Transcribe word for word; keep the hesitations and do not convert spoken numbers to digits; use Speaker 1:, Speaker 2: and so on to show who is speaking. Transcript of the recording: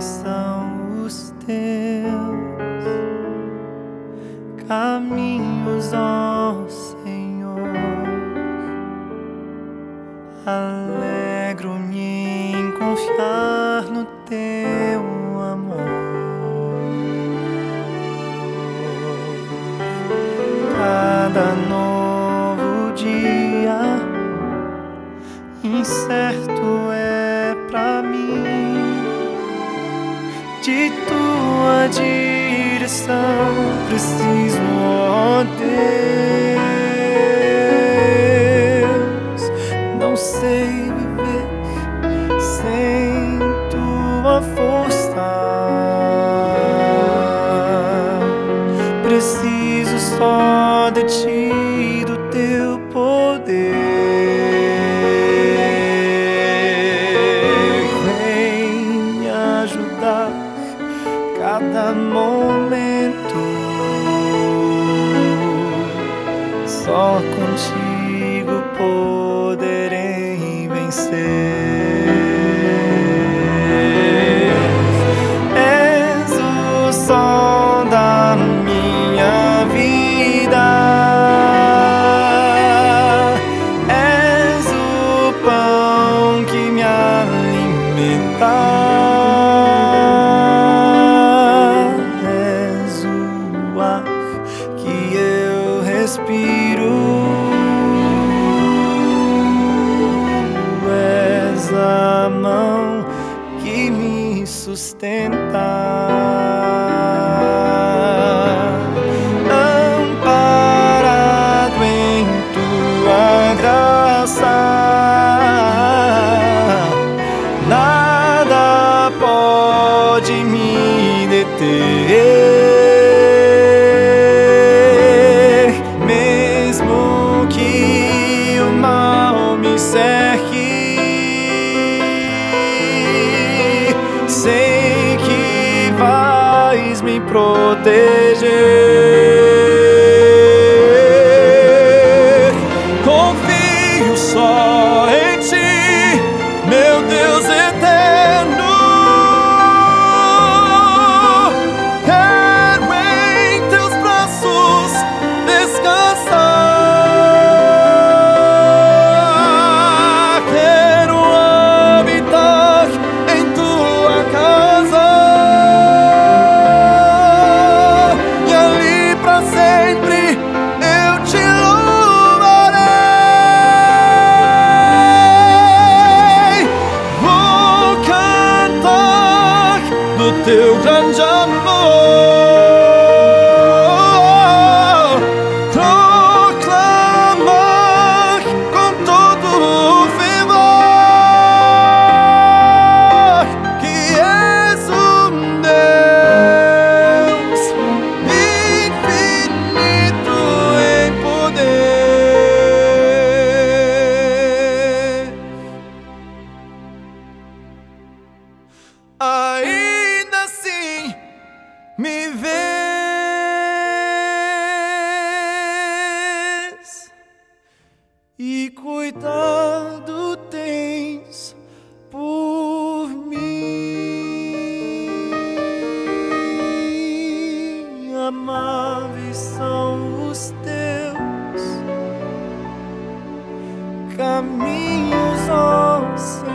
Speaker 1: amáveis são os teus caminhos, ó Senhor. Alegro-me em confiar no teu amor. Cada novo dia incerto é pra mim, de tua direção preciso, ó Deus. Não sei viver sem tua força, preciso só de ti, do teu poder. Vem me ajudar cada momento, só contigo poderei vencer. És o sol da minha vida, és o pão que me alimenta, és o ar que eu respiro, és a mão que me sustenta. Amparado em tua graça, nada pode me deter, mesmo que o mal me cerque. Sei que vais me proteger. Confio só em ti, meu Deus eterno. Quero em teus braços descansar. Quero habitar em tua casa, e ali pra sempre eu te louvarei. Vou cantar do teu grande amor, proclamar com todo o fervor que és um Deus infinito em poder. Ainda assim me vês, e cuidado tens por mim. Amáveis são os teus caminhos, ó Senhor.